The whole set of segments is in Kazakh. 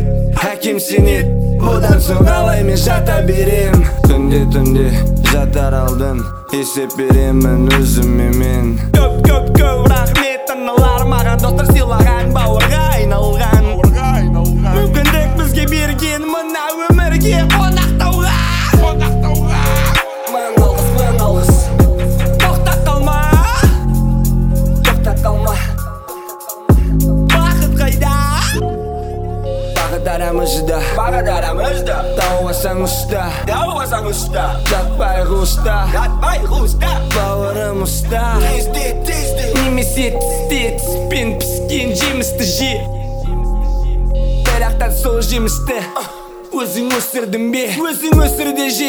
Әкемсен ет, бұдан соң қалай мен жата берем. Түнде жатар алдын есеп беремін өзіме мен. Көп рахмет аналар, маған достар сыйлаған, бауырға айналған. Мүмкіндік бізге берген мына өмірге қонақтауға. Мың алғыс тоқтап қалма. Бақыт қайда? Бағыт арамызда. Тауасаң ұста. Жатпай ғуста. Бауырым ұста. Немесе тіспен піскен жемісті же. Бірақтан сол жемісті өзің өсірдің бе? Өзің өсірді же.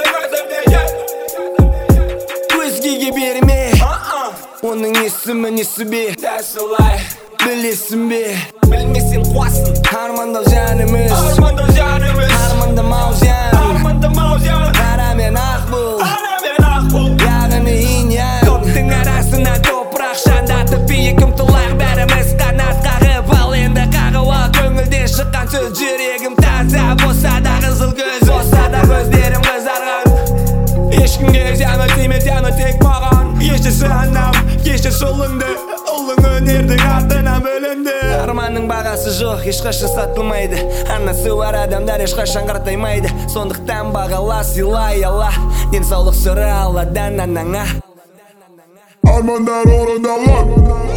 Өзгеге берме. Оның есімі несі бе? Білесің бе? Білмесен қуасын. Армандау жанымыз. Армандамау жан. Қара мен ақ бұл. Яғни инь-ян. Топтың арасына топырақ шандатып биік ұмтылайық бәріміз қанат қағып. Ал енді қағуы көңілден шыққан сөз. Жүрегім таза болса да қызыл көз. Болса да көздерім қызарған. Ешкімге жаны тек маған. Ешесі анам, кешір солыңды. Ұлың өнердің артына бөлінді. Арманның бағасы жоқ, ешқашан сатылмайды. Анасы бар адамдар ешқашан қартаймайды. Сондықтан бағала, сыйлай ала. Денсаулық сұры Алладан анаңа. Армандар орындалар.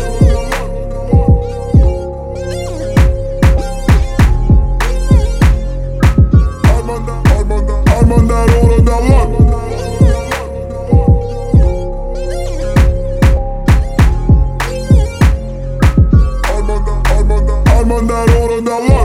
Армандар орындалар. Armandar orada